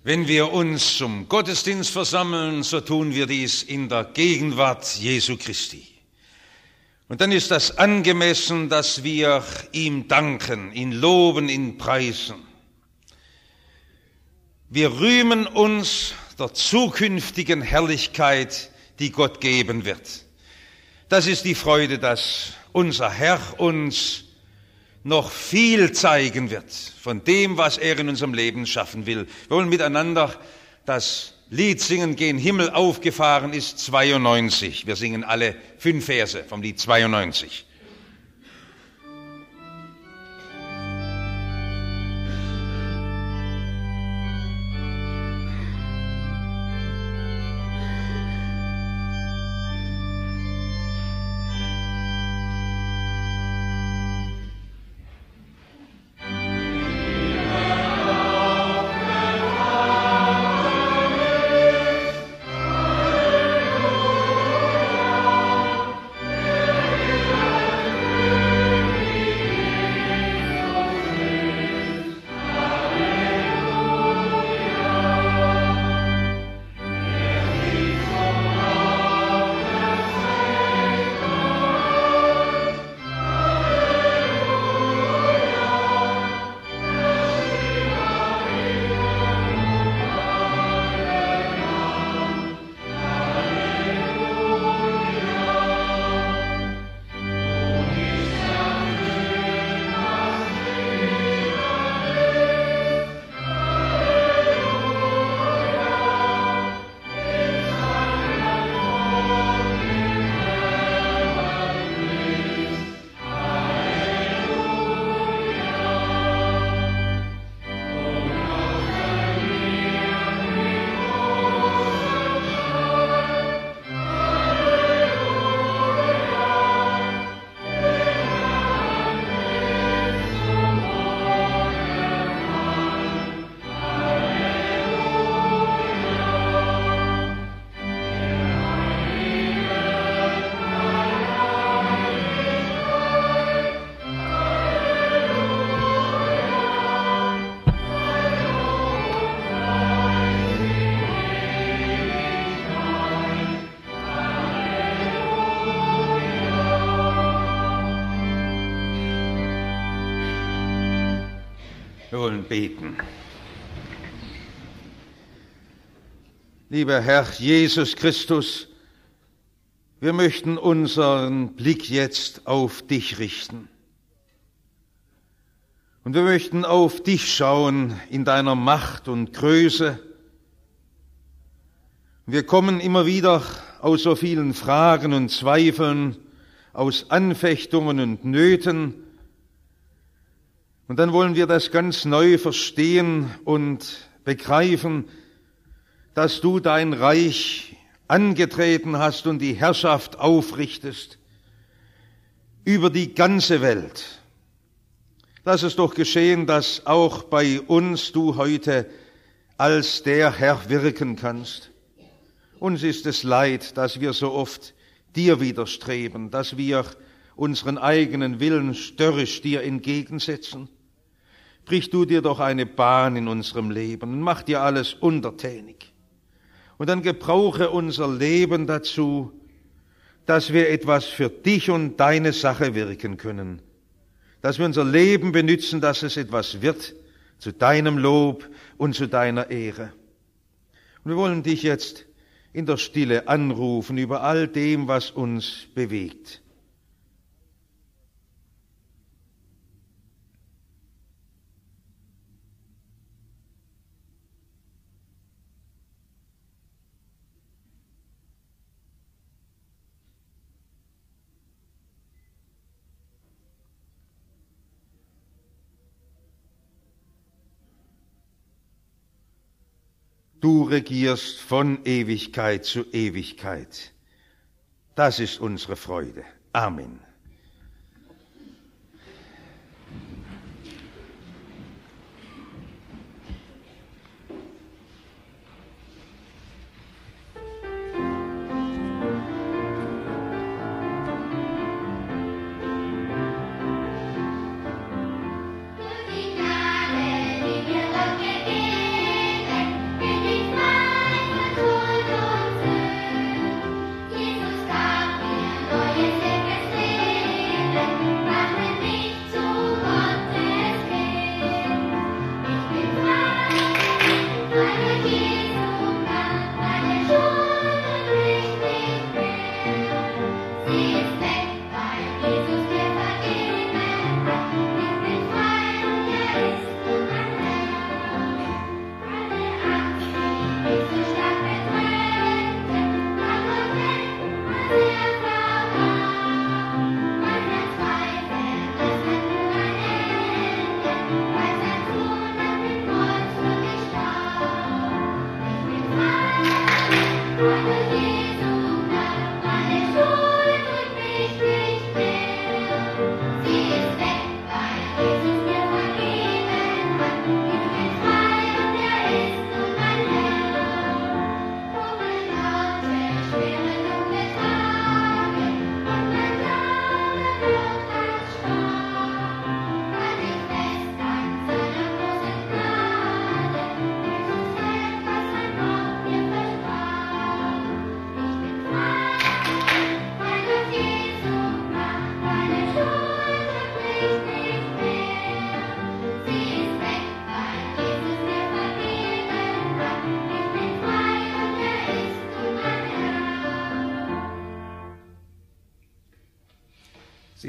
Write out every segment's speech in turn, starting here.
Wenn wir uns zum Gottesdienst versammeln, so tun wir dies in der Gegenwart Jesu Christi. Und dann ist das angemessen, dass wir ihm danken, ihn loben, ihn preisen. Wir rühmen uns der zukünftigen Herrlichkeit, die Gott geben wird. Das ist die Freude, dass unser Herr uns noch viel zeigen wird von dem, was er in unserem Leben schaffen will. Wir wollen miteinander das Lied singen, Gen Himmel aufgefahren ist, 92. Wir singen alle 5 Verse vom Lied 92. Wir wollen beten. Lieber Herr Jesus Christus, wir möchten unseren Blick jetzt auf dich richten. Und wir möchten auf dich schauen in deiner Macht und Größe. Wir kommen immer wieder aus so vielen Fragen und Zweifeln, aus Anfechtungen und Nöten. Und dann wollen wir das ganz neu verstehen und begreifen, dass du dein Reich angetreten hast und die Herrschaft aufrichtest über die ganze Welt. Lass es doch geschehen, dass auch bei uns du heute als der Herr wirken kannst. Uns ist es leid, dass wir so oft dir widerstreben, dass wir unseren eigenen Willen störrisch dir entgegensetzen. Brich du dir doch eine Bahn in unserem Leben und mach dir alles untertänig. Und dann gebrauche unser Leben dazu, dass wir etwas für dich und deine Sache wirken können. Dass wir unser Leben benützen, dass es etwas wird zu deinem Lob und zu deiner Ehre. Und wir wollen dich jetzt in der Stille anrufen über all dem, was uns bewegt. Du regierst von Ewigkeit zu Ewigkeit. Das ist unsere Freude. Amen.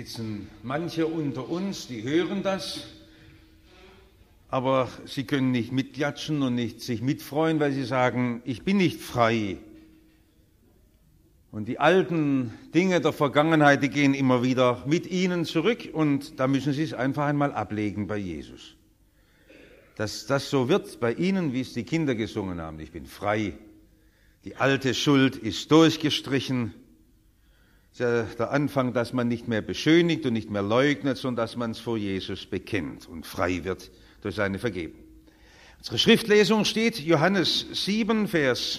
sitzen manche unter uns, die hören das, aber sie können nicht mitklatschen und nicht sich mitfreuen, weil sie sagen, ich bin nicht frei. Und die alten Dinge der Vergangenheit, die gehen immer wieder mit ihnen zurück und da müssen sie es einfach einmal ablegen bei Jesus. Dass das so wird bei ihnen, wie es die Kinder gesungen haben. Ich bin frei. Die alte Schuld ist durchgestrichen. Das ist ja der Anfang, dass man nicht mehr beschönigt und nicht mehr leugnet, sondern dass man es vor Jesus bekennt und frei wird durch seine Vergebung. Unsere Schriftlesung steht Johannes 7, Vers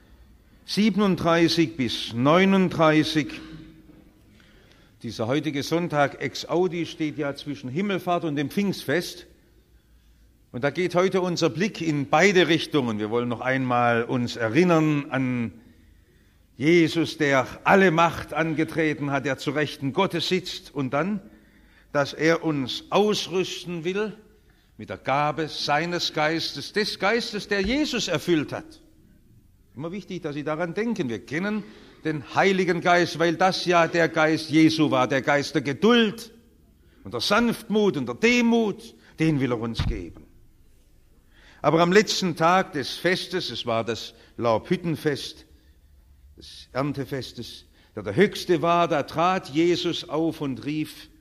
37 bis 39. Dieser heutige Sonntag ex audi steht ja zwischen Himmelfahrt und dem Pfingstfest. Und da geht heute unser Blick in beide Richtungen. Wir wollen noch einmal uns erinnern an Jesus, der alle Macht angetreten hat, der zu Rechten Gottes sitzt, und dann, dass er uns ausrüsten will mit der Gabe seines Geistes, des Geistes, der Jesus erfüllt hat. Immer wichtig, dass Sie daran denken. Wir kennen den Heiligen Geist, weil das ja der Geist Jesu war, der Geist der Geduld und der Sanftmut und der Demut, den will er uns geben. Aber am letzten Tag des Festes, es war das Laubhüttenfest, des Erntefestes, der höchste war, da trat Jesus auf und rief,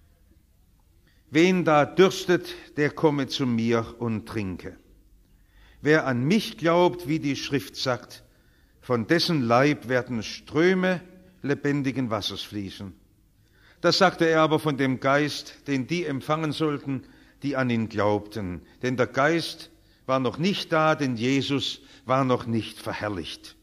wen da dürstet, der komme zu mir und trinke. Wer an mich glaubt, wie die Schrift sagt, von dessen Leib werden Ströme lebendigen Wassers fließen. Das sagte er aber von dem Geist, den die empfangen sollten, die an ihn glaubten. Denn der Geist war noch nicht da, denn Jesus war noch nicht verherrlicht.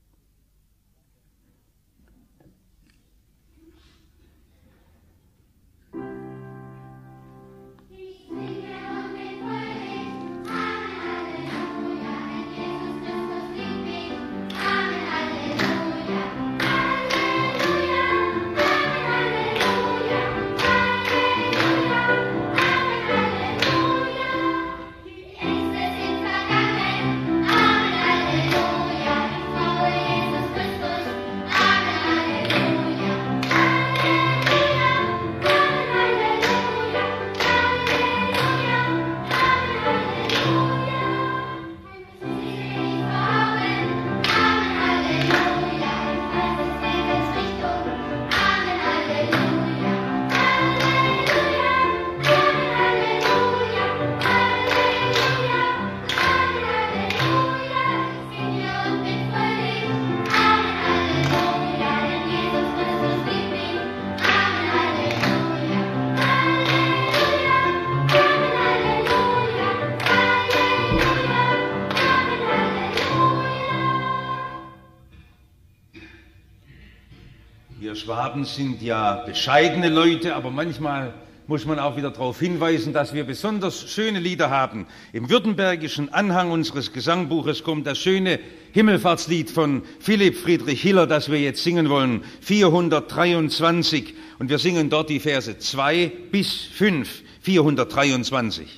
Wir Schwaben sind ja bescheidene Leute, aber manchmal muss man auch wieder darauf hinweisen, dass wir besonders schöne Lieder haben. Im württembergischen Anhang unseres Gesangbuches kommt das schöne Himmelfahrtslied von Philipp Friedrich Hiller, das wir jetzt singen wollen, 423. Und wir singen dort die Verse 2 bis 5, 423.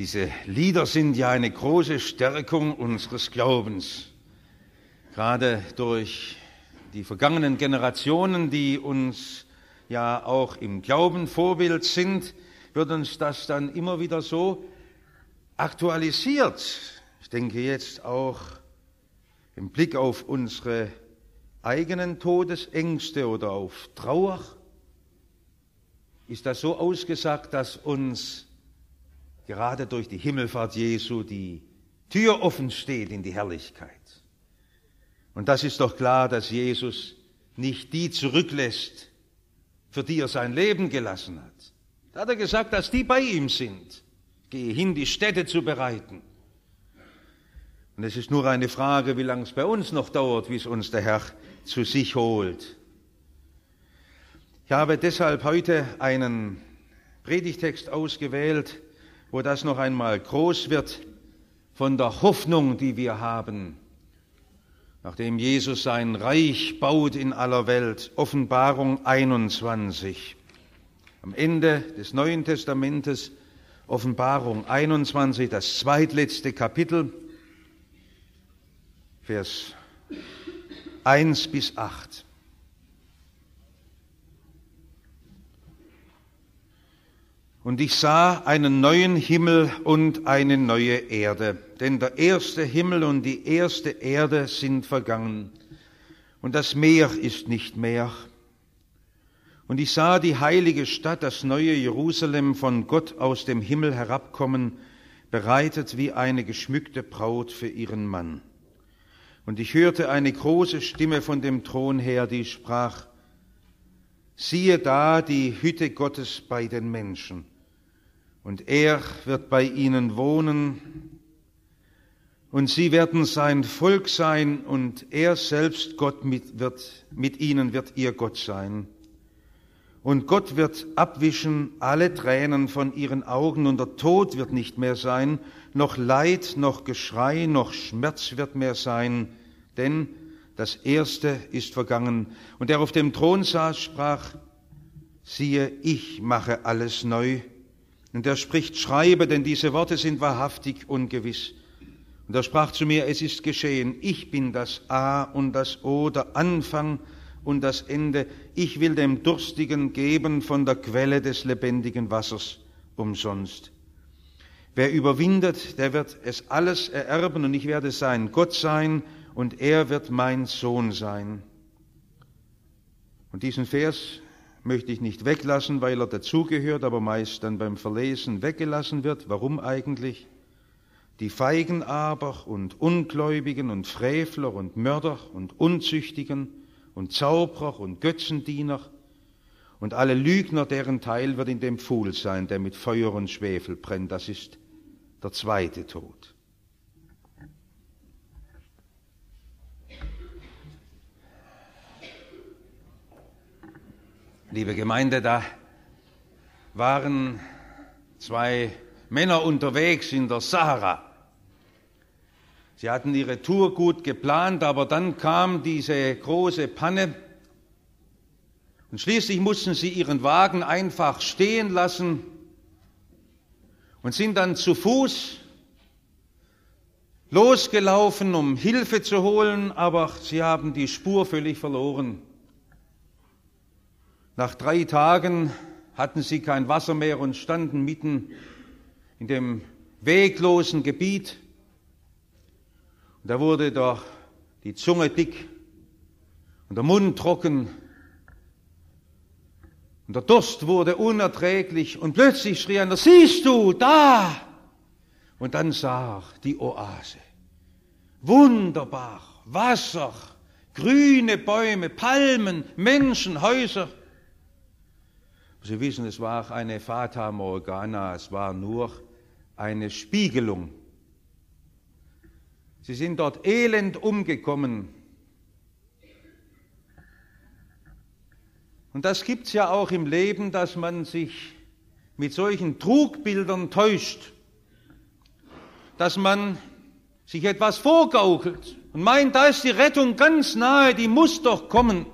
Diese Lieder sind ja eine große Stärkung unseres Glaubens. Gerade durch die vergangenen Generationen, die uns ja auch im Glauben Vorbild sind, wird uns das dann immer wieder so aktualisiert. Ich denke jetzt auch im Blick auf unsere eigenen Todesängste oder auf Trauer. Ist das so ausgesagt, dass uns gerade durch die Himmelfahrt Jesu die Tür offen steht in die Herrlichkeit? Und das ist doch klar, dass Jesus nicht die zurücklässt, für die er sein Leben gelassen hat. Da hat er gesagt, dass die bei ihm sind. Gehe hin, die Stätte zu bereiten. Und es ist nur eine Frage, wie lange es bei uns noch dauert, bis uns der Herr zu sich holt. Ich habe deshalb heute einen Predigtext ausgewählt, wo das noch einmal groß wird von der Hoffnung, die wir haben, nachdem Jesus sein Reich baut in aller Welt. Offenbarung 21. Am Ende des Neuen Testamentes, Offenbarung 21, das zweitletzte Kapitel, Vers 1 bis 8. Und ich sah einen neuen Himmel und eine neue Erde, denn der erste Himmel und die erste Erde sind vergangen, und das Meer ist nicht mehr. Und ich sah die heilige Stadt, das neue Jerusalem, von Gott aus dem Himmel herabkommen, bereitet wie eine geschmückte Braut für ihren Mann. Und ich hörte eine große Stimme von dem Thron her, die sprach: Siehe da die Hütte Gottes bei den Menschen, und er wird bei ihnen wohnen, und sie werden sein Volk sein, und er selbst, Gott, mit ihnen wird ihr Gott sein. Und Gott wird abwischen alle Tränen von ihren Augen, und der Tod wird nicht mehr sein, noch Leid, noch Geschrei, noch Schmerz wird mehr sein, denn das Erste ist vergangen. Und der auf dem Thron saß, sprach: Siehe, ich mache alles neu. Und er spricht: Schreibe, denn diese Worte sind wahrhaftig und gewiss. Und er sprach zu mir: Es ist geschehen. Ich bin das A und das O, der Anfang und das Ende. Ich will dem Durstigen geben von der Quelle des lebendigen Wassers umsonst. Wer überwindet, der wird es alles ererben, und ich werde sein Gott sein, und er wird mein Sohn sein. Und diesen Vers möchte ich nicht weglassen, weil er dazugehört, aber meist dann beim Verlesen weggelassen wird. Warum eigentlich? Die Feigen aber und Ungläubigen und Frevler und Mörder und Unzüchtigen und Zauberer und Götzendiener und alle Lügner, deren Teil wird in dem Pfuhl sein, der mit Feuer und Schwefel brennt. Das ist der zweite Tod. Liebe Gemeinde, da waren zwei Männer unterwegs in der Sahara. Sie hatten ihre Tour gut geplant, aber dann kam diese große Panne und schließlich mussten sie ihren Wagen einfach stehen lassen und sind dann zu Fuß losgelaufen, um Hilfe zu holen, aber sie haben die Spur völlig verloren. Nach 3 Tagen hatten sie kein Wasser mehr und standen mitten in dem weglosen Gebiet. Und da wurde doch die Zunge dick und der Mund trocken und der Durst wurde unerträglich. Und plötzlich schrie einer: Siehst du, da! Und dann sah er die Oase. Wunderbar, Wasser, grüne Bäume, Palmen, Menschen, Häuser. Sie wissen, es war eine Fata Morgana, es war nur eine Spiegelung. Sie sind dort elend umgekommen. Und das gibt's ja auch im Leben, dass man sich mit solchen Trugbildern täuscht, dass man sich etwas vorgaukelt und meint, da ist die Rettung ganz nahe, die muss doch kommen.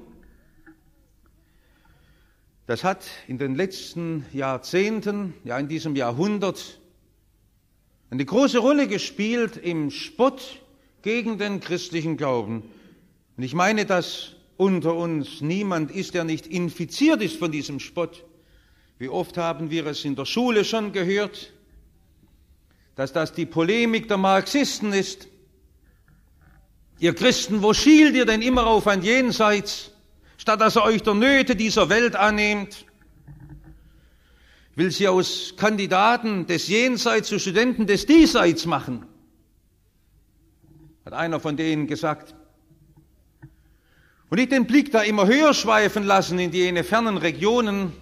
Das hat in den letzten Jahrzehnten, ja in diesem Jahrhundert, eine große Rolle gespielt im Spott gegen den christlichen Glauben. Und ich meine, dass unter uns niemand ist, der nicht infiziert ist von diesem Spott. Wie oft haben wir es in der Schule schon gehört, dass das die Polemik der Marxisten ist. Ihr Christen, wo schielt ihr denn immer auf ein Jenseits, statt dass ihr euch der Nöte dieser Welt annehmt? Will sie aus Kandidaten des Jenseits zu Studenten des Diesseits machen, hat einer von denen gesagt. Und nicht den Blick da immer höher schweifen lassen in jene fernen Regionen.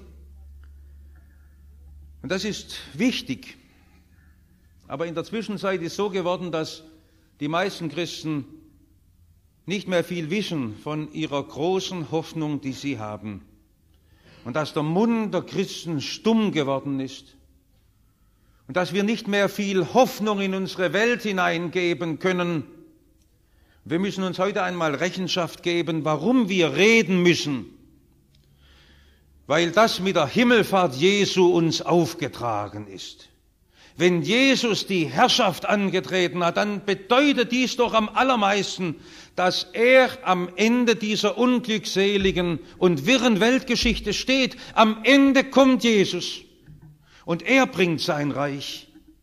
Und das ist wichtig. Aber in der Zwischenzeit ist so geworden, dass die meisten Christen nicht mehr viel wissen von ihrer großen Hoffnung, die sie haben. Und dass der Mund der Christen stumm geworden ist. Und dass wir nicht mehr viel Hoffnung in unsere Welt hineingeben können. Wir müssen uns heute einmal Rechenschaft geben, warum wir reden müssen. Weil das mit der Himmelfahrt Jesu uns aufgetragen ist. Wenn Jesus die Herrschaft angetreten hat, dann bedeutet dies doch am allermeisten, dass er am Ende dieser unglückseligen und wirren Weltgeschichte steht. Am Ende kommt Jesus und er bringt sein Reich.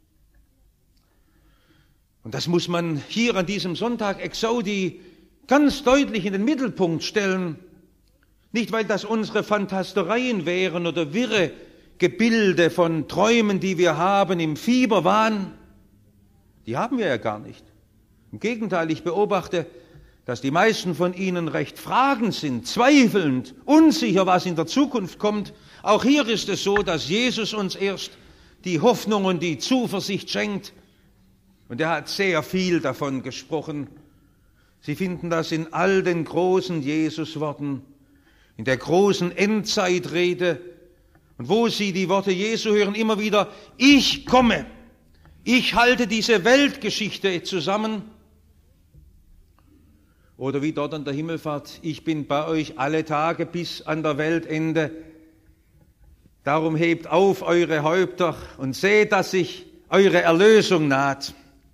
Und das muss man hier an diesem Sonntag Exaudi ganz deutlich in den Mittelpunkt stellen. Nicht, weil das unsere Fantastereien wären oder wirre Gebilde von Träumen, die wir haben im Fieberwahn. Die haben wir ja gar nicht. Im Gegenteil, ich beobachte, dass die meisten von ihnen recht fragend sind, zweifelnd, unsicher, was in der Zukunft kommt. Auch hier ist es so, dass Jesus uns erst die Hoffnung und die Zuversicht schenkt. Und er hat sehr viel davon gesprochen. Sie finden das in all den großen Jesusworten, in der großen Endzeitrede. Und wo Sie die Worte Jesu hören, immer wieder, ich komme, ich halte diese Weltgeschichte zusammen. Oder wie dort an der Himmelfahrt, ich bin bei euch alle Tage bis an der Weltende. Darum hebt auf eure Häupter und seht, dass sich eure Erlösung naht.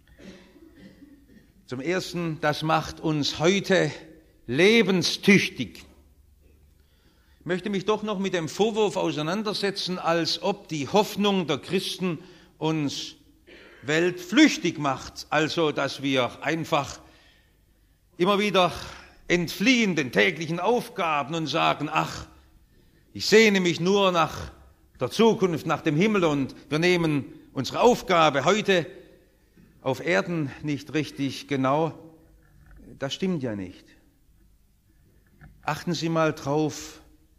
Zum Ersten, das macht uns heute lebenstüchtig. Ich möchte mich doch noch mit dem Vorwurf auseinandersetzen, als ob die Hoffnung der Christen uns weltflüchtig macht, also dass wir einfach immer wieder entfliehen den täglichen Aufgaben und sagen, ach, ich sehne mich nur nach der Zukunft, nach dem Himmel und wir nehmen unsere Aufgabe heute auf Erden nicht richtig genau. Das stimmt ja nicht. Achten Sie mal drauf,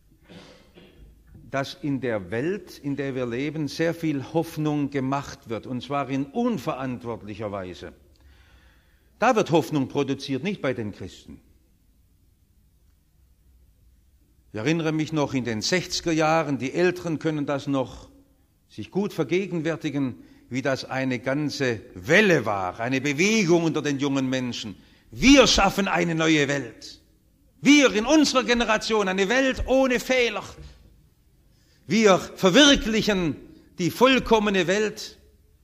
dass in der Welt, in der wir leben, sehr viel Hoffnung gemacht wird, und zwar in unverantwortlicher Weise. Da wird Hoffnung produziert, nicht bei den Christen. Ich erinnere mich noch in den 60er Jahren, die Älteren können das noch sich gut vergegenwärtigen, wie das eine ganze Welle war, eine Bewegung unter den jungen Menschen. Wir schaffen eine neue Welt. Wir in unserer Generation, eine Welt ohne Fehler. Wir verwirklichen die vollkommene Welt.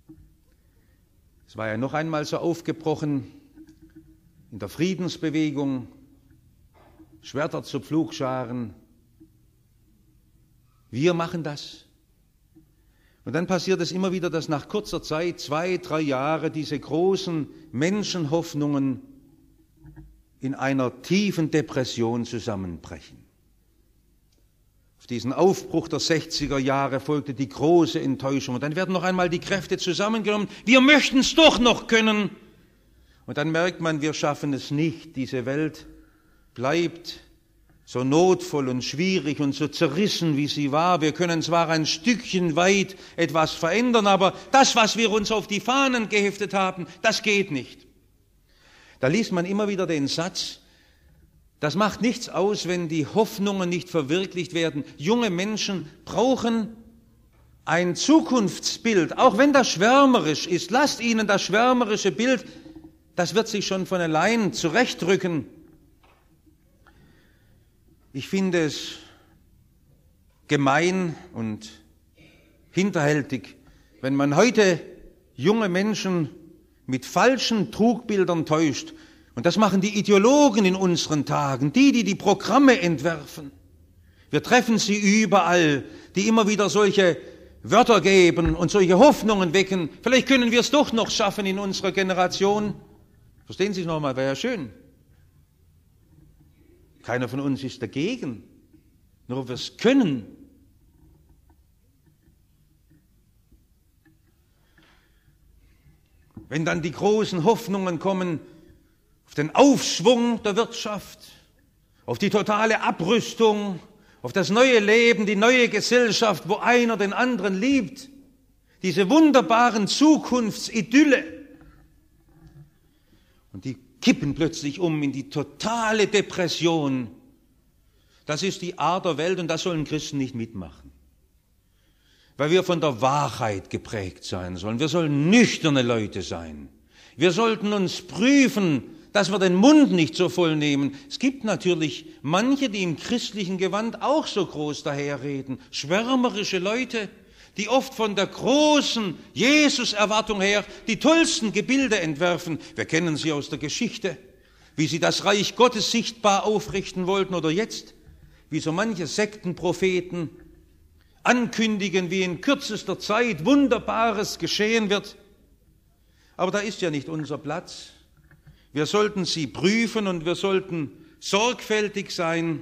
Es war ja noch einmal so aufgebrochen in der Friedensbewegung, Schwerter zu Pflugscharen. Wir machen das. Und dann passiert es immer wieder, dass nach kurzer Zeit, 2, 3 Jahre, diese großen Menschenhoffnungen in einer tiefen Depression zusammenbrechen. Auf diesen Aufbruch der 60er Jahre folgte die große Enttäuschung. Und dann werden noch einmal die Kräfte zusammengenommen. Wir möchten es doch noch können. Und dann merkt man, wir schaffen es nicht. Diese Welt bleibt so notvoll und schwierig und so zerrissen, wie sie war. Wir können zwar ein Stückchen weit etwas verändern, aber das, was wir uns auf die Fahnen geheftet haben, das geht nicht. Da liest man immer wieder den Satz, das macht nichts aus, wenn die Hoffnungen nicht verwirklicht werden. Junge Menschen brauchen ein Zukunftsbild, auch wenn das schwärmerisch ist. Lasst ihnen das schwärmerische Bild, das wird sich schon von allein zurechtrücken. Ich finde es gemein und hinterhältig, wenn man heute junge Menschen mit falschen Trugbildern täuscht. Und das machen die Ideologen in unseren Tagen, die Programme entwerfen. Wir treffen sie überall, die immer wieder solche Wörter geben und solche Hoffnungen wecken. Vielleicht können wir es doch noch schaffen in unserer Generation. Verstehen Sie es nochmal, wäre ja schön. Keiner von uns ist dagegen, nur ob wir es können. Wenn dann die großen Hoffnungen kommen auf den Aufschwung der Wirtschaft, auf die totale Abrüstung, auf das neue Leben, die neue Gesellschaft, wo einer den anderen liebt, diese wunderbaren Zukunftsidylle. Und die kippen plötzlich um in die totale Depression. Das ist die Art der Welt und das sollen Christen nicht mitmachen. Weil wir von der Wahrheit geprägt sein sollen. Wir sollen nüchterne Leute sein. Wir sollten uns prüfen, dass wir den Mund nicht so voll nehmen. Es gibt natürlich manche, die im christlichen Gewand auch so groß daherreden. Schwärmerische Leute, die oft von der großen Jesus-Erwartung her die tollsten Gebilde entwerfen. Wir kennen sie aus der Geschichte, wie sie das Reich Gottes sichtbar aufrichten wollten oder jetzt, wie so manche Sektenpropheten ankündigen, wie in kürzester Zeit Wunderbares geschehen wird. Aber da ist ja nicht unser Platz. Wir sollten sie prüfen und wir sollten sorgfältig sein,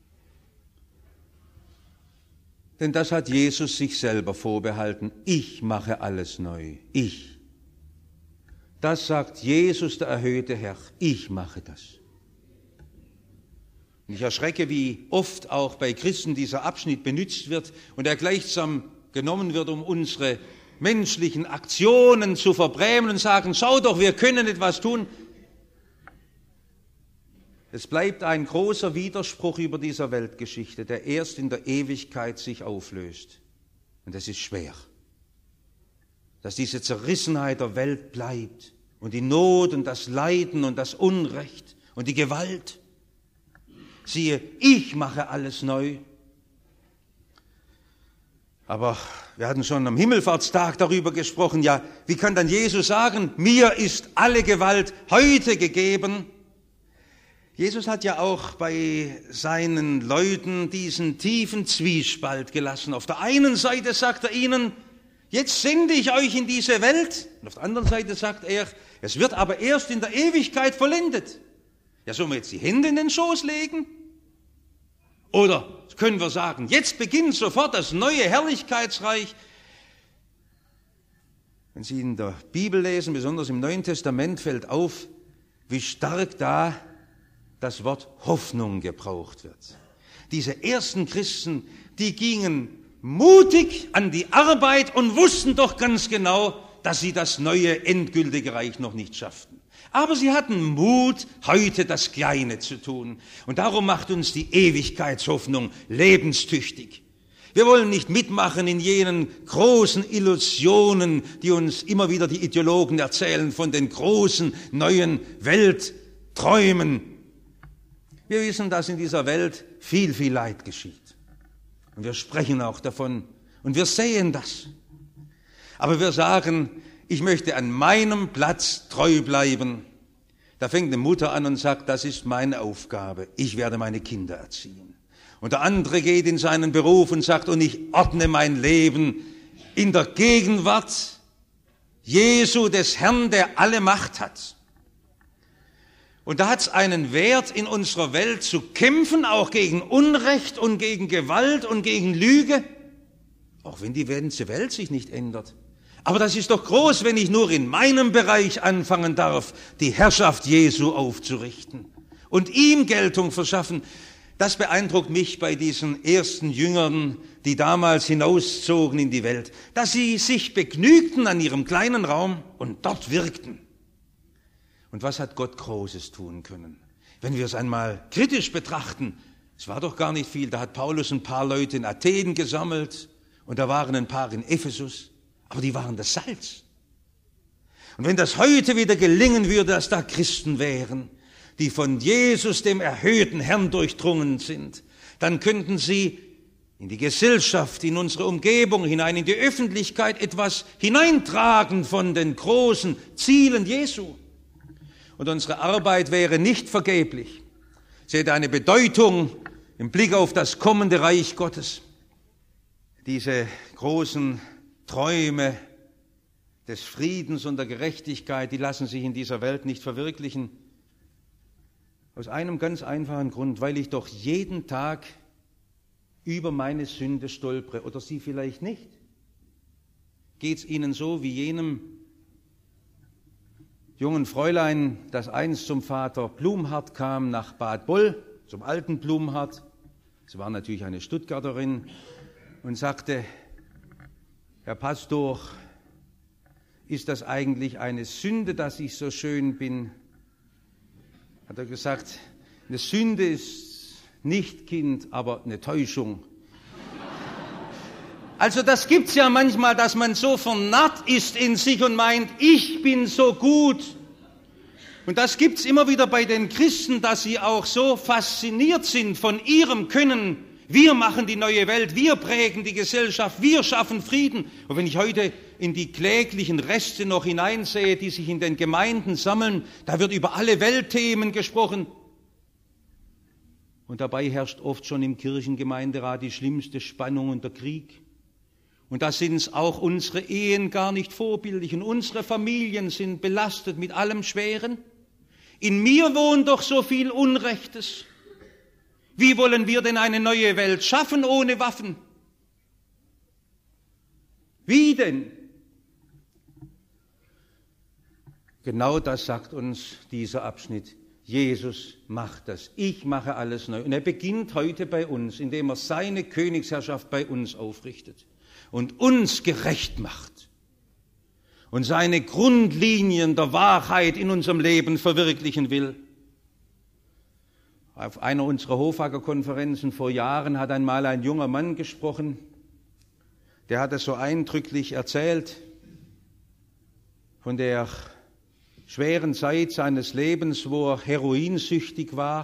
denn das hat Jesus sich selber vorbehalten. Ich mache alles neu. Ich. Das sagt Jesus, der erhöhte Herr. Ich mache das. Und ich erschrecke, wie oft auch bei Christen dieser Abschnitt benutzt wird und er gleichsam genommen wird, um unsere menschlichen Aktionen zu verbrämen und sagen, schau doch, wir können etwas tun. Es bleibt ein großer Widerspruch über dieser Weltgeschichte, der erst in der Ewigkeit sich auflöst. Und es ist schwer, dass diese Zerrissenheit der Welt bleibt und die Not und das Leiden und das Unrecht und die Gewalt. Siehe, ich mache alles neu. Aber wir hatten schon am Himmelfahrtstag darüber gesprochen, ja, wie kann dann Jesus sagen, mir ist alle Gewalt heute gegeben? Jesus hat ja auch bei seinen Leuten diesen tiefen Zwiespalt gelassen. Auf der einen Seite sagt er ihnen, jetzt sende ich euch in diese Welt. Und auf der anderen Seite sagt er, es wird aber erst in der Ewigkeit vollendet. Ja, sollen wir jetzt die Hände in den Schoß legen? Oder können wir sagen, jetzt beginnt sofort das neue Herrlichkeitsreich? Wenn Sie in der Bibel lesen, besonders im Neuen Testament, fällt auf, wie stark da das Wort Hoffnung gebraucht wird. Diese ersten Christen, die gingen mutig an die Arbeit und wussten doch ganz genau, dass sie das neue endgültige Reich noch nicht schafften. Aber sie hatten Mut, heute das Kleine zu tun. Und darum macht uns die Ewigkeitshoffnung lebenstüchtig. Wir wollen nicht mitmachen in jenen großen Illusionen, die uns immer wieder die Ideologen erzählen von den großen neuen Weltträumen. Wir wissen, dass in dieser Welt viel, viel Leid geschieht. Und wir sprechen auch davon und wir sehen das. Aber wir sagen, ich möchte an meinem Platz treu bleiben. Da fängt eine Mutter an und sagt, das ist meine Aufgabe. Ich werde meine Kinder erziehen. Und der andere geht in seinen Beruf und sagt, und ich ordne mein Leben in der Gegenwart Jesu, des Herrn, der alle Macht hat. Und da hat es einen Wert in unserer Welt zu kämpfen, auch gegen Unrecht und gegen Gewalt und gegen Lüge, auch wenn die ganze Welt sich nicht ändert. Aber das ist doch groß, wenn ich nur in meinem Bereich anfangen darf, die Herrschaft Jesu aufzurichten und ihm Geltung verschaffen. Das beeindruckt mich bei diesen ersten Jüngern, die damals hinauszogen in die Welt, dass sie sich begnügten an ihrem kleinen Raum und dort wirkten. Und was hat Gott Großes tun können? Wenn wir es einmal kritisch betrachten, es war doch gar nicht viel, da hat Paulus ein paar Leute in Athen gesammelt und da waren ein paar in Ephesus, aber die waren das Salz. Und wenn das heute wieder gelingen würde, dass da Christen wären, die von Jesus, dem erhöhten Herrn, durchdrungen sind, dann könnten sie in die Gesellschaft, in unsere Umgebung hinein, in die Öffentlichkeit etwas hineintragen von den großen Zielen Jesu. Und unsere Arbeit wäre nicht vergeblich. Sie hätte eine Bedeutung im Blick auf das kommende Reich Gottes. Diese großen Träume des Friedens und der Gerechtigkeit, die lassen sich in dieser Welt nicht verwirklichen. Aus einem ganz einfachen Grund, weil ich doch jeden Tag über meine Sünde stolpere, oder Sie vielleicht nicht. Geht es Ihnen so wie jenem jungen Fräulein, das einst zum Vater Blumhardt kam nach Bad Boll, zum alten Blumhardt. Sie war natürlich eine Stuttgarterin und sagte: Herr Pastor, ist das eigentlich eine Sünde, dass ich so schön bin? Hat er gesagt, eine Sünde ist nicht Kind, aber eine Täuschung. Also das gibt's ja manchmal, dass man so vernarrt ist in sich und meint, ich bin so gut. Und das gibt's immer wieder bei den Christen, dass sie auch so fasziniert sind von ihrem Können. Wir machen die neue Welt, wir prägen die Gesellschaft, wir schaffen Frieden. Und wenn ich heute in die kläglichen Reste noch hineinsehe, die sich in den Gemeinden sammeln, da wird über alle Weltthemen gesprochen. Und dabei herrscht oft schon im Kirchengemeinderat die schlimmste Spannung und der Krieg. Und da sind es auch unsere Ehen gar nicht vorbildlich und unsere Familien sind belastet mit allem Schweren. In mir wohnt doch so viel Unrechtes. Wie wollen wir denn eine neue Welt schaffen ohne Waffen? Wie denn? Genau das sagt uns dieser Abschnitt. Jesus macht das. Ich mache alles neu. Und er beginnt heute bei uns, indem er seine Königsherrschaft bei uns aufrichtet und uns gerecht macht und seine Grundlinien der Wahrheit in unserem Leben verwirklichen will. Auf einer unserer Hofacker-Konferenzen vor Jahren hat einmal ein junger Mann gesprochen, der hat es so eindrücklich erzählt von der schweren Zeit seines Lebens, wo er heroinsüchtig war.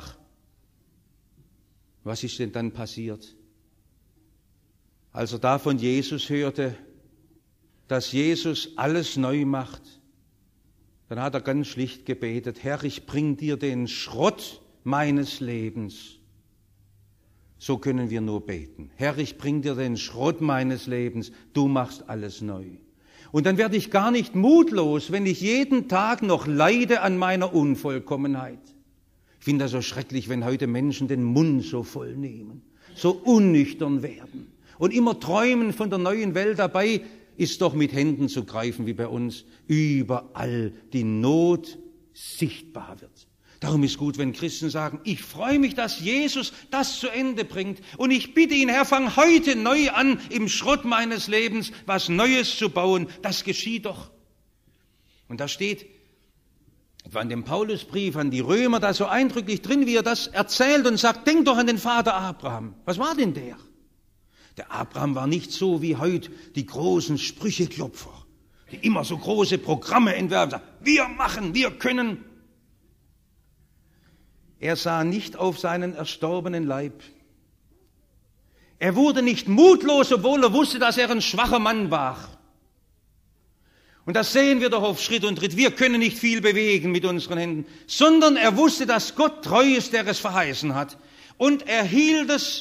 Was ist denn dann passiert? Als er da von Jesus hörte, dass Jesus alles neu macht, dann hat er ganz schlicht gebetet: Herr, ich bring dir den Schrott meines Lebens. So können wir nur beten. Herr, ich bring dir den Schrott meines Lebens, du machst alles neu. Und dann werde ich gar nicht mutlos, wenn ich jeden Tag noch leide an meiner Unvollkommenheit. Ich finde das so schrecklich, wenn heute Menschen den Mund so voll nehmen, so unnüchtern werden und immer träumen von der neuen Welt. Dabei ist doch mit Händen zu greifen, wie bei uns überall die Not sichtbar wird. Darum ist gut, wenn Christen sagen: Ich freue mich, dass Jesus das zu Ende bringt. Und ich bitte ihn, Herr, fang heute neu an, im Schrott meines Lebens was Neues zu bauen. Das geschieht doch. Und da steht etwa in dem Paulusbrief an die Römer da so eindrücklich drin, wie er das erzählt und sagt: Denk doch an den Vater Abraham. Was war denn der? Der Abraham war nicht so wie heute die großen Sprücheklopfer, die immer so große Programme entwerfen, sagen: Wir machen, wir können. Er sah nicht auf seinen erstorbenen Leib. Er wurde nicht mutlos, obwohl er wusste, dass er ein schwacher Mann war. Und das sehen wir doch auf Schritt und Tritt. Wir können nicht viel bewegen mit unseren Händen, sondern er wusste, dass Gott treu ist, der es verheißen hat. Und er hielt es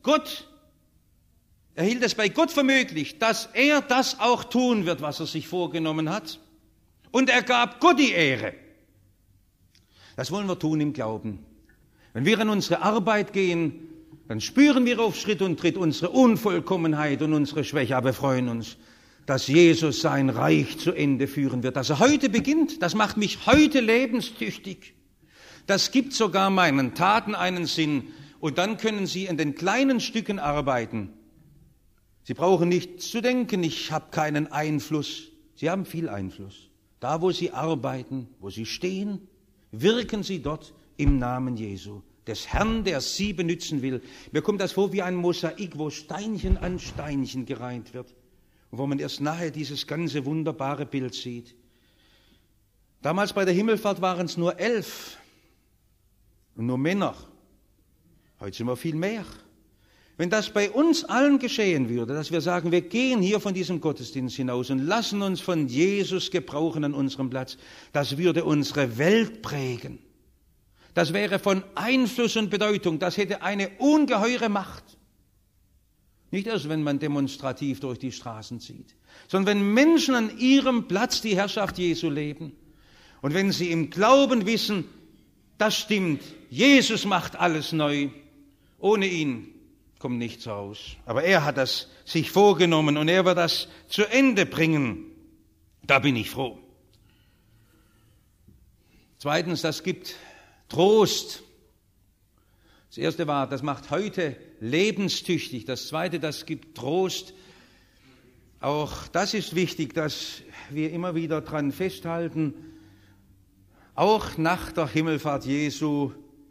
bei Gott für möglich, dass er das auch tun wird, was er sich vorgenommen hat. Und er gab Gott die Ehre. Das wollen wir tun im Glauben. Wenn wir an unsere Arbeit gehen, dann spüren wir auf Schritt und Tritt unsere Unvollkommenheit und unsere Schwäche. Aber wir freuen uns, dass Jesus sein Reich zu Ende führen wird. Dass er heute beginnt, das macht mich heute lebenstüchtig. Das gibt sogar meinen Taten einen Sinn. Und dann können Sie in den kleinen Stücken arbeiten. Sie brauchen nicht zu denken, ich habe keinen Einfluss. Sie haben viel Einfluss. Da, wo Sie arbeiten, wo Sie stehen, wirken Sie dort im Namen Jesu, des Herrn, der Sie benützen will. Mir kommt das vor wie ein Mosaik, wo Steinchen an Steinchen gereiht wird und wo man erst nachher dieses ganze wunderbare Bild sieht. Damals bei der Himmelfahrt waren es nur 11 und nur Männer. Heute sind wir viel mehr. Wenn das bei uns allen geschehen würde, dass wir sagen, wir gehen hier von diesem Gottesdienst hinaus und lassen uns von Jesus gebrauchen an unserem Platz, das würde unsere Welt prägen. Das wäre von Einfluss und Bedeutung, das hätte eine ungeheure Macht. Nicht erst, wenn man demonstrativ durch die Straßen zieht, sondern wenn Menschen an ihrem Platz die Herrschaft Jesu leben und wenn sie im Glauben wissen, das stimmt, Jesus macht alles neu, ohne ihn kommt nichts raus. Aber er hat das sich vorgenommen und er wird das zu Ende bringen. Da bin ich froh. Zweitens, das gibt Trost. Das erste war, das macht heute lebenstüchtig. Das zweite, das gibt Trost. Auch das ist wichtig, dass wir immer wieder dran festhalten. Auch nach der Himmelfahrt Jesu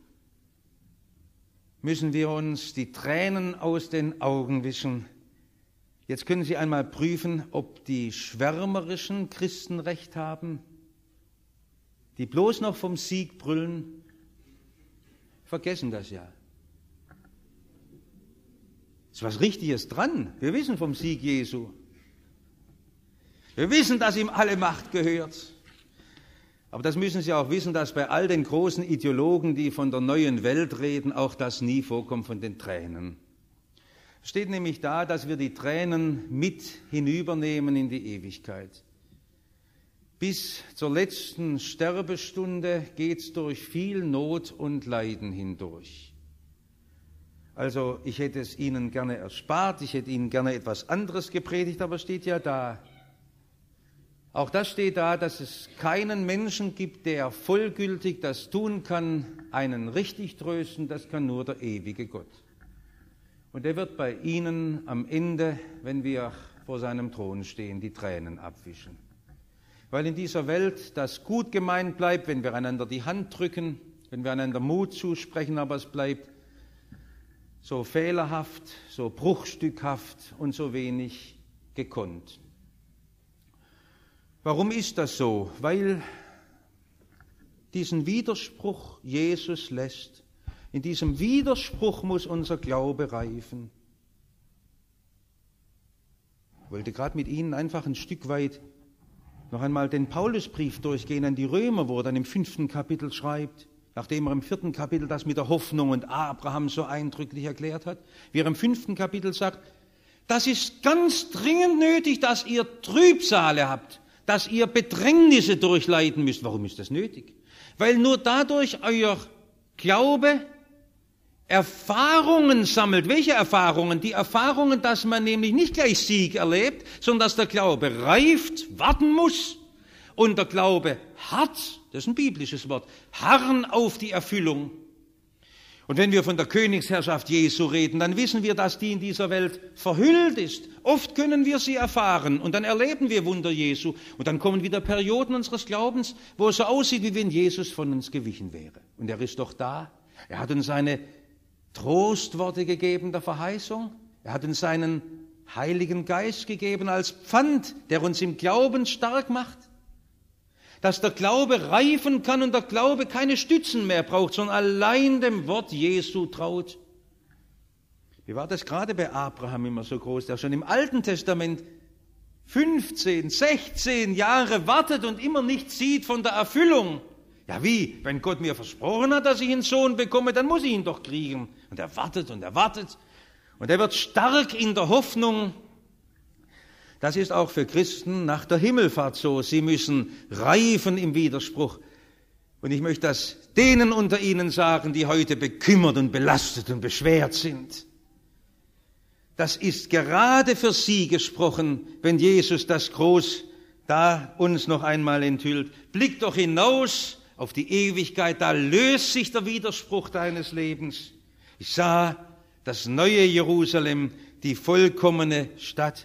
müssen wir uns die Tränen aus den Augen wischen. Jetzt können Sie einmal prüfen, ob die schwärmerischen Christen recht haben, die bloß noch vom Sieg brüllen, vergessen das ja. Es ist was Richtiges dran. Wir wissen vom Sieg Jesu. Wir wissen, dass ihm alle Macht gehört. Aber das müssen Sie auch wissen, dass bei all den großen Ideologen, die von der neuen Welt reden, auch das nie vorkommt von den Tränen. Es steht nämlich da, dass wir die Tränen mit hinübernehmen in die Ewigkeit. Bis zur letzten Sterbestunde geht's durch viel Not und Leiden hindurch. Also ich hätte es Ihnen gerne erspart, ich hätte Ihnen gerne etwas anderes gepredigt, aber es steht ja da. Auch das steht da, dass es keinen Menschen gibt, der vollgültig das tun kann, einen richtig trösten, das kann nur der ewige Gott. Und er wird bei Ihnen am Ende, wenn wir vor seinem Thron stehen, die Tränen abwischen. Weil in dieser Welt das gut gemeint bleibt, wenn wir einander die Hand drücken, wenn wir einander Mut zusprechen, aber es bleibt so fehlerhaft, so bruchstückhaft und so wenig gekonnt. Warum ist das so? Weil diesen Widerspruch Jesus lässt. In diesem Widerspruch muss unser Glaube reifen. Ich wollte gerade mit Ihnen einfach ein Stück weit noch einmal den Paulusbrief durchgehen an die Römer, wo er dann im 5. Kapitel schreibt, nachdem er im 4. Kapitel das mit der Hoffnung und Abraham so eindrücklich erklärt hat, wie er im 5. Kapitel sagt, das ist ganz dringend nötig, dass ihr Trübsale habt, dass ihr Bedrängnisse durchleiden müsst. Warum ist das nötig? Weil nur dadurch euer Glaube Erfahrungen sammelt. Welche Erfahrungen? Die Erfahrungen, dass man nämlich nicht gleich Sieg erlebt, sondern dass der Glaube reift, warten muss und der Glaube harrt, das ist ein biblisches Wort, harren auf die Erfüllung. Und wenn wir von der Königsherrschaft Jesu reden, dann wissen wir, dass die in dieser Welt verhüllt ist. Oft können wir sie erfahren und dann erleben wir Wunder Jesu und dann kommen wieder Perioden unseres Glaubens, wo es so aussieht, wie wenn Jesus von uns gewichen wäre. Und er ist doch da. Er hat uns seine Trostworte gegeben der Verheißung. Er hat uns seinen Heiligen Geist gegeben als Pfand, der uns im Glauben stark macht. Dass der Glaube reifen kann und der Glaube keine Stützen mehr braucht, sondern allein dem Wort Jesu traut. Wie war das gerade bei Abraham immer so groß, der schon im Alten Testament 15, 16 Jahre wartet und immer nichts sieht von der Erfüllung. Ja wie, wenn Gott mir versprochen hat, dass ich einen Sohn bekomme, dann muss ich ihn doch kriegen. Und er wartet und er wartet. Und er wird stark in der Hoffnung. Das ist auch für Christen nach der Himmelfahrt so. Sie müssen reifen im Widerspruch. Und ich möchte das denen unter Ihnen sagen, die heute bekümmert und belastet und beschwert sind. Das ist gerade für Sie gesprochen, wenn Jesus das groß da uns noch einmal enthüllt. Blick doch hinaus auf die Ewigkeit, da löst sich der Widerspruch deines Lebens. Ich sah das neue Jerusalem, die vollkommene Stadt.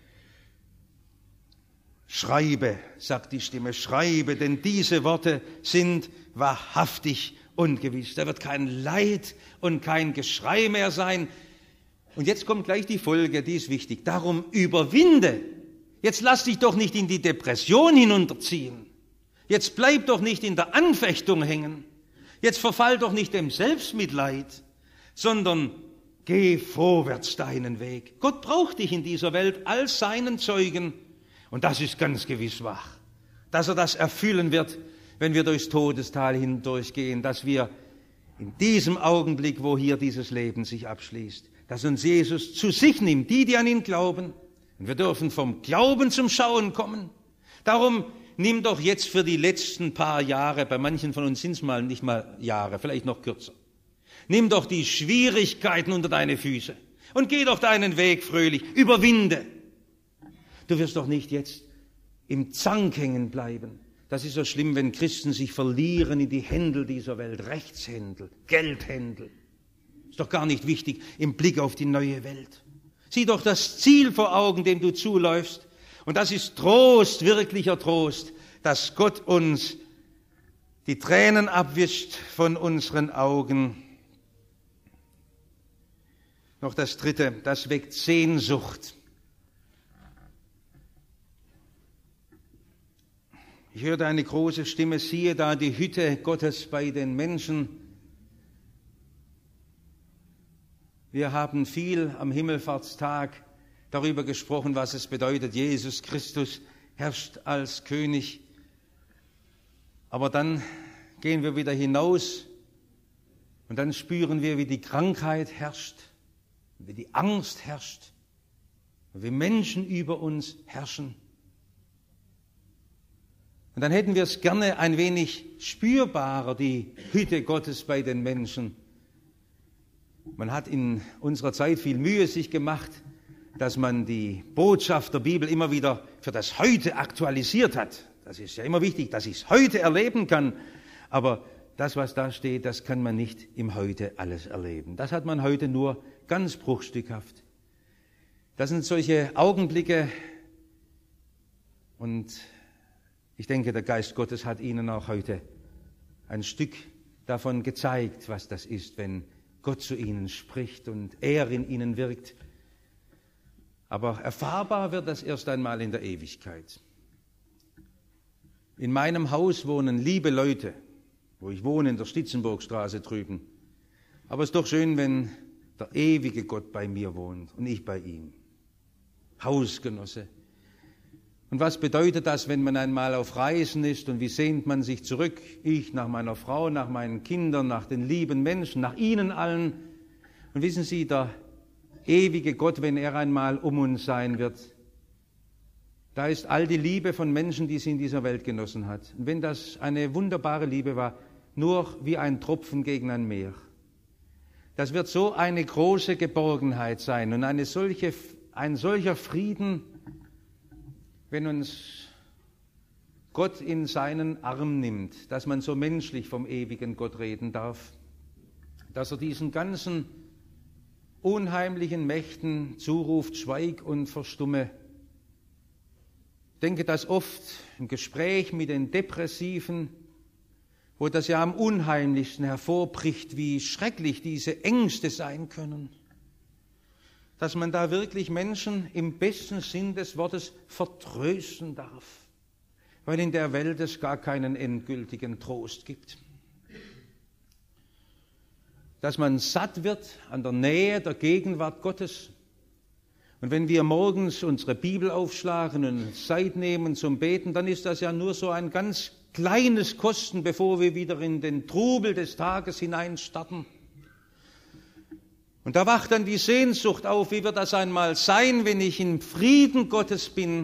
Schreibe, sagt die Stimme, schreibe, denn diese Worte sind wahrhaftig und gewiss. Da wird kein Leid und kein Geschrei mehr sein. Und jetzt kommt gleich die Folge, die ist wichtig. Darum überwinde. Jetzt lass dich doch nicht in die Depression hinunterziehen. Jetzt bleib doch nicht in der Anfechtung hängen. Jetzt verfall doch nicht dem Selbstmitleid, sondern Geh vorwärts deinen Weg. Gott braucht dich in dieser Welt als seinen Zeugen. Und das ist ganz gewiss wahr, dass er das erfüllen wird, wenn wir durchs Todestal hindurchgehen, dass wir in diesem Augenblick, wo hier dieses Leben sich abschließt, dass uns Jesus zu sich nimmt, die an ihn glauben. Und wir dürfen vom Glauben zum Schauen kommen. Darum nimm doch jetzt für die letzten paar Jahre, bei manchen von uns sind es mal nicht mal Jahre, vielleicht noch kürzer, nimm doch die Schwierigkeiten unter deine Füße und geh doch deinen Weg fröhlich, überwinde. Du wirst doch nicht jetzt im Zank hängen bleiben. Das ist so schlimm, wenn Christen sich verlieren in die Händel dieser Welt, Rechtshändel, Geldhändel. Ist doch gar nicht wichtig im Blick auf die neue Welt. Sieh doch das Ziel vor Augen, dem du zuläufst. Und das ist Trost, wirklicher Trost, dass Gott uns die Tränen abwischt von unseren Augen. Noch das Dritte, das weckt Sehnsucht. Ich hörte eine große Stimme, siehe da die Hütte Gottes bei den Menschen. Wir haben viel am Himmelfahrtstag darüber gesprochen, was es bedeutet, Jesus Christus herrscht als König. Aber dann gehen wir wieder hinaus und dann spüren wir, wie die Krankheit herrscht, wie die Angst herrscht, wie Menschen über uns herrschen. Und dann hätten wir es gerne ein wenig spürbarer, die Hütte Gottes bei den Menschen. Man hat in unserer Zeit viel Mühe sich gemacht, dass man die Botschaft der Bibel immer wieder für das Heute aktualisiert hat. Das ist ja immer wichtig, dass ich es heute erleben kann. Aber das, was da steht, das kann man nicht im Heute alles erleben. Das hat man heute nur ganz bruchstückhaft. Das sind solche Augenblicke und ich denke, der Geist Gottes hat Ihnen auch heute ein Stück davon gezeigt, was das ist, wenn Gott zu Ihnen spricht und er in Ihnen wirkt. Aber erfahrbar wird das erst einmal in der Ewigkeit. In meinem Haus wohnen liebe Leute, wo ich wohne in der Stitzenburgstraße drüben. Aber es ist doch schön, wenn der ewige Gott bei mir wohnt und ich bei ihm. Hausgenosse. Und was bedeutet das, wenn man einmal auf Reisen ist und wie sehnt man sich zurück? Ich nach meiner Frau, nach meinen Kindern, nach den lieben Menschen, nach Ihnen allen. Und wissen Sie, der ewige Gott, wenn er einmal um uns sein wird, da ist all die Liebe von Menschen, die sie in dieser Welt genossen hat. Und wenn das eine wunderbare Liebe war, nur wie ein Tropfen gegen ein Meer. Das wird so eine große Geborgenheit sein und ein solcher Frieden, wenn uns Gott in seinen Arm nimmt, dass man so menschlich vom ewigen Gott reden darf, dass er diesen ganzen unheimlichen Mächten zuruft, schweig und verstumme. Ich denke das oft im Gespräch mit den Depressiven, wo das ja am unheimlichsten hervorbricht, wie schrecklich diese Ängste sein können. Dass man da wirklich Menschen im besten Sinn des Wortes vertrösten darf, weil in der Welt es gar keinen endgültigen Trost gibt. Dass man satt wird an der Nähe der Gegenwart Gottes. Und wenn wir morgens unsere Bibel aufschlagen und Zeit nehmen zum Beten, dann ist das ja nur so ein ganz kleines Kosten, bevor wir wieder in den Trubel des Tages hineinstarten. Und da wacht dann die Sehnsucht auf, wie wird das einmal sein, wenn ich im Frieden Gottes bin.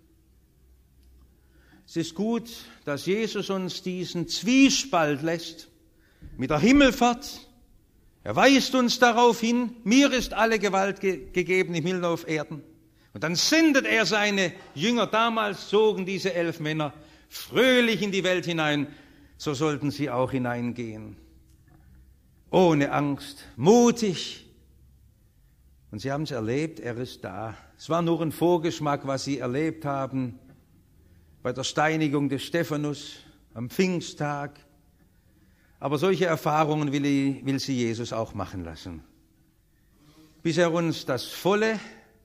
Es ist gut, dass Jesus uns diesen Zwiespalt lässt mit der Himmelfahrt. Er weist uns darauf hin, mir ist alle Gewalt gegeben im Himmel und auf Erden. Und dann sendet er seine Jünger, damals zogen diese 11 Männer fröhlich in die Welt hinein, so sollten sie auch hineingehen. Ohne Angst, mutig. Und sie haben es erlebt, er ist da. Es war nur ein Vorgeschmack, was sie erlebt haben bei der Steinigung des Stephanus am Pfingsttag. Aber solche Erfahrungen will sie Jesus auch machen lassen. Bis er uns das Volle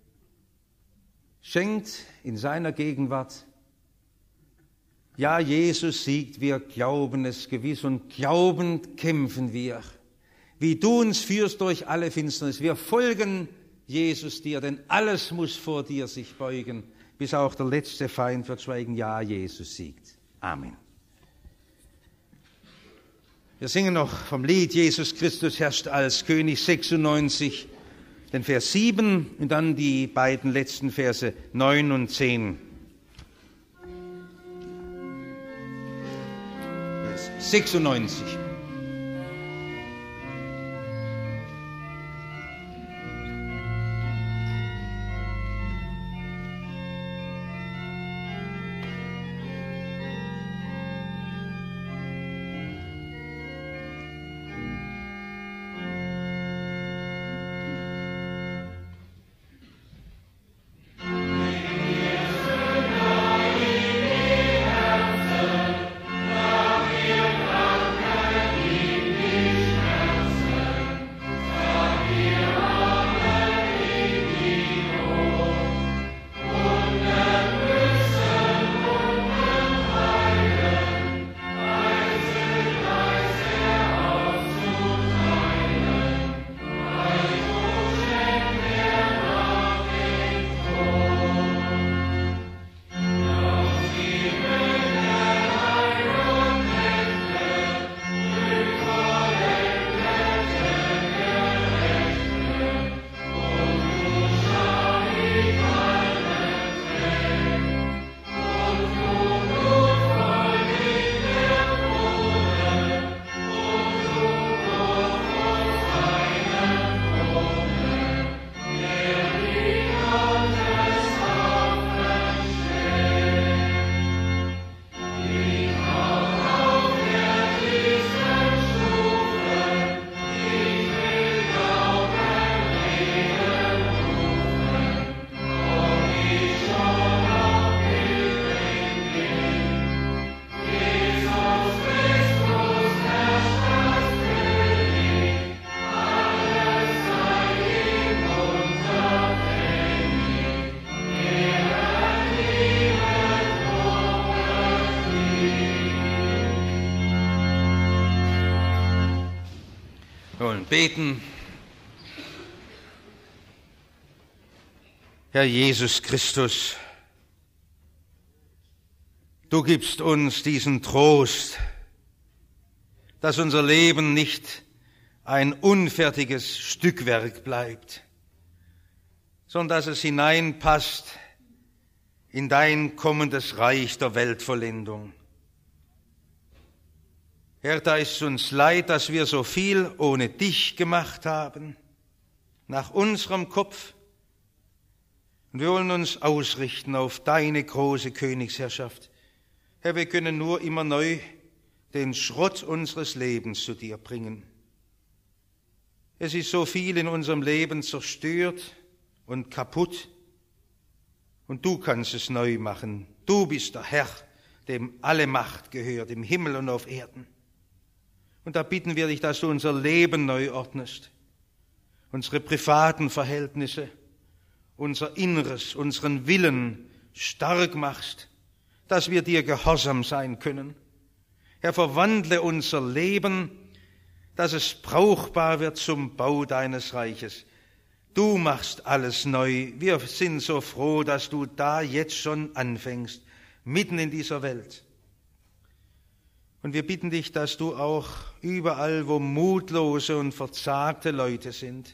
schenkt in seiner Gegenwart. Ja, Jesus siegt, wir glauben es gewiss und glaubend kämpfen wir. wie du uns führst durch alle Finsternis. Wir folgen Jesus dir, denn alles muss vor dir sich beugen, bis auch der letzte Feind wird schweigen. Ja, Jesus siegt. Amen. Wir singen noch vom Lied Jesus Christus herrscht als König 96, den Vers 7 und dann die beiden letzten Verse 9 und 10. Vers 96. Wir wollen beten. Herr Jesus Christus, du gibst uns diesen Trost, dass unser Leben nicht ein unfertiges Stückwerk bleibt, sondern dass es hineinpasst in dein kommendes Reich der Weltvollendung. Herr, da ist uns leid, dass wir so viel ohne dich gemacht haben, nach unserem Kopf. Und wir wollen uns ausrichten auf deine große Königsherrschaft. Herr, wir können nur immer neu den Schrott unseres Lebens zu dir bringen. Es ist so viel in unserem Leben zerstört und kaputt. Und du kannst es neu machen. Du bist der Herr, dem alle Macht gehört, im Himmel und auf Erden. Und da bitten wir dich, dass du unser Leben neu ordnest, unsere privaten Verhältnisse, unser Inneres, unseren Willen stark machst, dass wir dir gehorsam sein können. Herr, verwandle unser Leben, dass es brauchbar wird zum Bau deines Reiches. Du machst alles neu. Wir sind so froh, dass du da jetzt schon anfängst, mitten in dieser Welt. Und wir bitten dich, dass du auch überall, wo mutlose und verzagte Leute sind,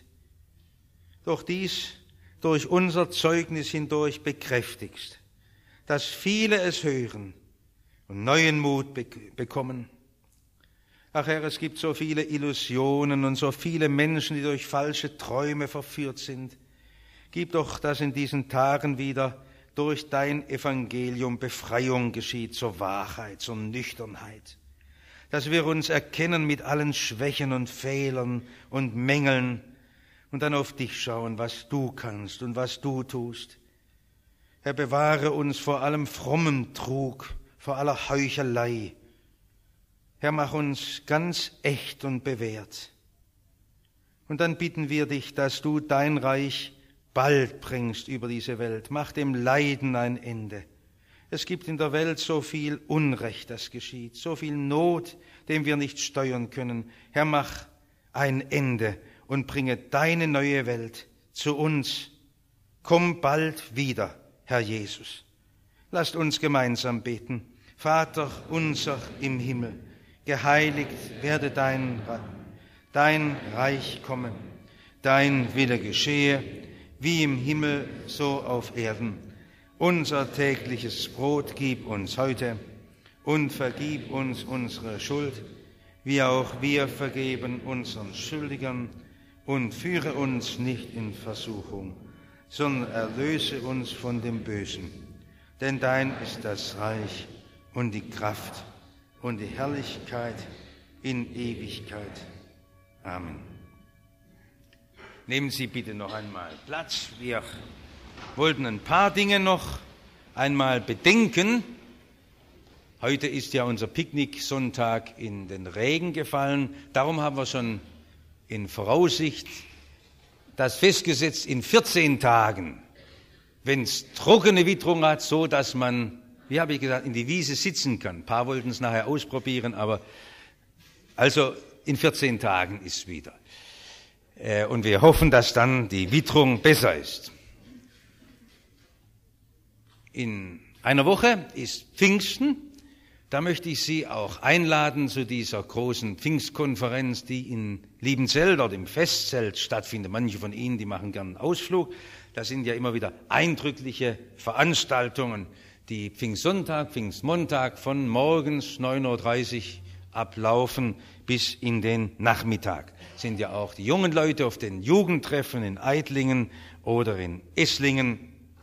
durch unser Zeugnis hindurch bekräftigst, dass viele es hören und neuen Mut bekommen. Ach Herr, es gibt so viele Illusionen und so viele Menschen, die durch falsche Träume verführt sind. Gib doch, dass in diesen Tagen wieder durch dein Evangelium Befreiung geschieht zur Wahrheit, zur Nüchternheit. Dass wir uns erkennen mit allen Schwächen und Fehlern und Mängeln und dann auf dich schauen, was du kannst und was du tust. Herr, bewahre uns vor allem frommen Trug, vor aller Heuchelei. Herr, mach uns ganz echt und bewährt. Und dann bitten wir dich, dass du dein Reich bald bringst über diese Welt. Mach dem Leiden ein Ende. Es gibt in der Welt so viel Unrecht, das geschieht, so viel Not, dem wir nicht steuern können. Herr, mach ein Ende und bringe deine neue Welt zu uns. Komm bald wieder, Herr Jesus. Lasst uns gemeinsam beten. Vater unser im Himmel, geheiligt werde dein Reich komme, dein Wille geschehe, wie im Himmel, so auf Erden. Unser tägliches Brot gib uns heute und vergib uns unsere Schuld, wie auch wir vergeben unseren Schuldigern, und führe uns nicht in Versuchung, sondern erlöse uns von dem Bösen. Denn dein ist das Reich und die Kraft und die Herrlichkeit in Ewigkeit. Amen. Nehmen Sie bitte noch einmal Platz. Wir wollten ein paar Dinge noch einmal bedenken. Heute ist ja unser Picknicksonntag in den Regen gefallen. Darum haben wir schon in Voraussicht das festgesetzt in 14 Tagen, wenn es trockene Witterung hat, so dass man, wie habe ich gesagt, in die Wiese sitzen kann. Ein paar wollten es nachher ausprobieren, aber also in 14 Tagen ist wieder. Und wir hoffen, dass dann die Witterung besser ist. In einer Woche ist Pfingsten. Da möchte ich Sie auch einladen zu dieser großen Pfingstkonferenz, die in Liebenzell, dort im Festzelt stattfindet. Manche von Ihnen, die machen gern einen Ausflug. Das sind ja immer wieder eindrückliche Veranstaltungen, die Pfingstsonntag, Pfingstmontag von morgens 9.30 Uhr ablaufen bis in den Nachmittag. Sind ja auch die jungen Leute auf den Jugendtreffen in Eidlingen oder in Esslingen.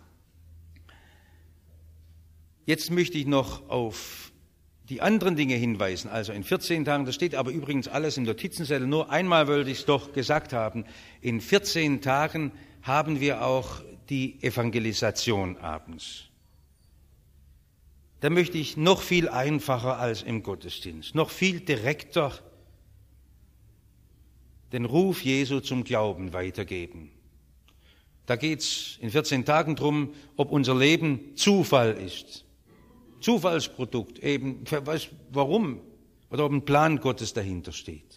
Jetzt möchte ich noch auf die anderen Dinge hinweisen, also in 14 Tagen, das steht aber übrigens alles im Notizenzettel, nur einmal wollte ich es doch gesagt haben, in 14 Tagen haben wir auch die Evangelisation abends. Da möchte ich noch viel einfacher als im Gottesdienst, noch viel direkter den Ruf Jesu zum Glauben weitergeben. Da geht es in 14 Tagen drum, ob unser Leben Zufall ist. Zufallsprodukt, eben, warum? Oder ob ein Plan Gottes dahinter steht.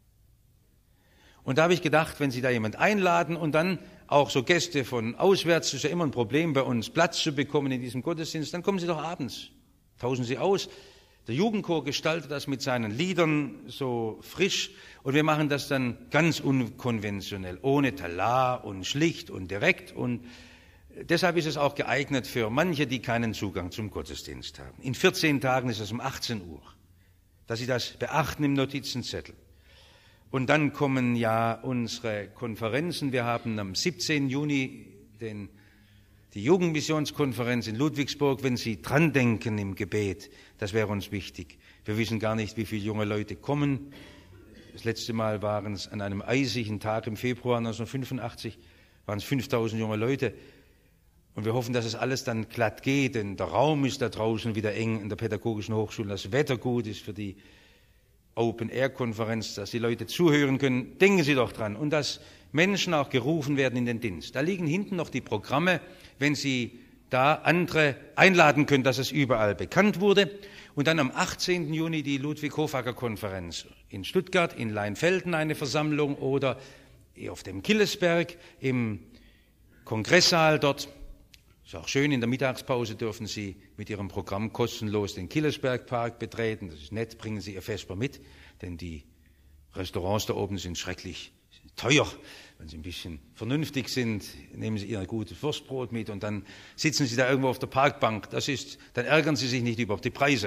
Und da habe ich gedacht, wenn Sie da jemand einladen und dann auch so Gäste von auswärts, ist ja immer ein Problem bei uns, Platz zu bekommen in diesem Gottesdienst, dann kommen Sie doch abends, tauschen Sie aus. Der Jugendchor gestaltet das mit seinen Liedern so frisch und wir machen das dann ganz unkonventionell, ohne Talar und schlicht und direkt und deshalb ist es auch geeignet für manche, die keinen Zugang zum Gottesdienst haben. In 14 Tagen ist es um 18 Uhr, dass Sie das beachten im Notizenzettel. Und dann kommen ja unsere Konferenzen. Wir haben am 17. Juni die Jugendmissionskonferenz in Ludwigsburg. Wenn Sie dran denken im Gebet, das wäre uns wichtig. Wir wissen gar nicht, wie viele junge Leute kommen. Das letzte Mal waren es an einem eisigen Tag im Februar 1985, waren es 5.000 junge Leute. Und wir hoffen, dass es alles dann glatt geht, denn der Raum ist da draußen wieder eng in der Pädagogischen Hochschule, das Wetter gut ist für die Open-Air-Konferenz, dass die Leute zuhören können. Denken Sie doch dran. Und dass Menschen auch gerufen werden in den Dienst. Da liegen hinten noch die Programme, wenn Sie da andere einladen können, dass es überall bekannt wurde. Und dann am 18. Juni die Ludwig-Hofacker-Konferenz in Stuttgart, in Leinfelden eine Versammlung oder auf dem Killesberg im Kongresssaal dort. Ist auch schön, in der Mittagspause dürfen Sie mit Ihrem Programm kostenlos den Killesbergpark betreten. Das ist nett, bringen Sie Ihr Vesper mit, denn die Restaurants da oben sind schrecklich teuer. Wenn Sie ein bisschen vernünftig sind, nehmen Sie Ihr gutes Wurstbrot mit und dann sitzen Sie da irgendwo auf der Parkbank. Dann ärgern Sie sich nicht über die Preise.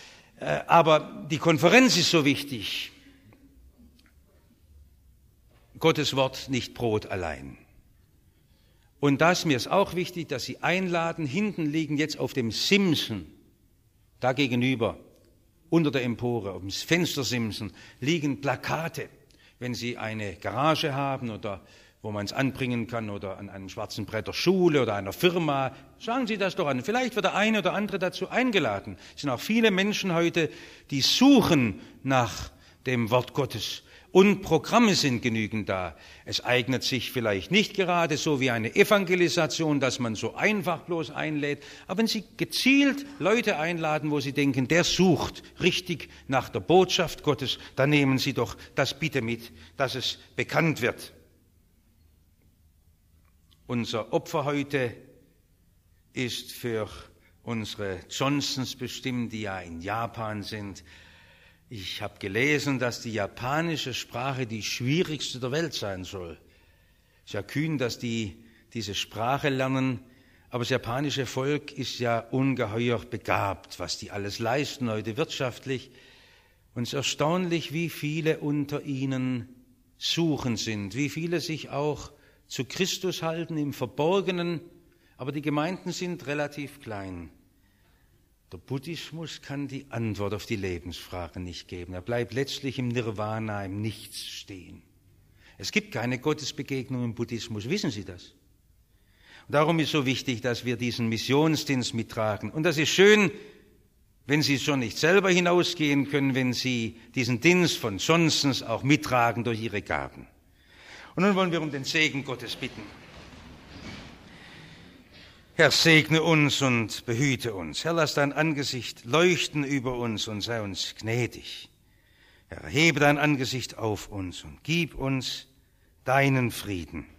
Aber die Konferenz ist so wichtig. Gottes Wort, nicht Brot allein. Und da ist mir es auch wichtig, dass Sie einladen, hinten liegen jetzt auf dem Simsen, da gegenüber, unter der Empore, auf dem Fenstersimsen, liegen Plakate. Wenn Sie eine Garage haben oder wo man es anbringen kann oder an einem schwarzen Brett der Schule oder einer Firma, sagen Sie das doch an. Vielleicht wird der eine oder andere dazu eingeladen. Es sind auch viele Menschen heute, die suchen nach dem Wort Gottes Und Programme sind genügend da. Es eignet sich vielleicht nicht gerade so wie eine Evangelisation, dass man so einfach bloß einlädt. Aber wenn Sie gezielt Leute einladen, wo Sie denken, der sucht richtig nach der Botschaft Gottes, dann nehmen Sie doch das bitte mit, dass es bekannt wird. Unser Opfer heute ist für unsere Johnsons bestimmt, die ja in Japan sind. Ich habe gelesen, dass die japanische Sprache die schwierigste der Welt sein soll. Es ist ja kühn, dass die diese Sprache lernen, aber das japanische Volk ist ja ungeheuer begabt, was die alles leisten heute wirtschaftlich. Und es ist erstaunlich, wie viele unter ihnen suchen sind, wie viele sich auch zu Christus halten im Verborgenen, aber die Gemeinden sind relativ klein. Der Buddhismus kann die Antwort auf die Lebensfrage nicht geben. Er bleibt letztlich im Nirvana, im Nichts stehen. Es gibt keine Gottesbegegnung im Buddhismus, wissen Sie das? Und darum ist so wichtig, dass wir diesen Missionsdienst mittragen. Und das ist schön, wenn Sie schon nicht selber hinausgehen können, wenn Sie diesen Dienst von Johnsons auch mittragen durch Ihre Gaben. Und nun wollen wir um den Segen Gottes bitten. Herr, segne uns und behüte uns. Herr, lass dein Angesicht leuchten über uns und sei uns gnädig. Herr, erhebe dein Angesicht auf uns und gib uns deinen Frieden.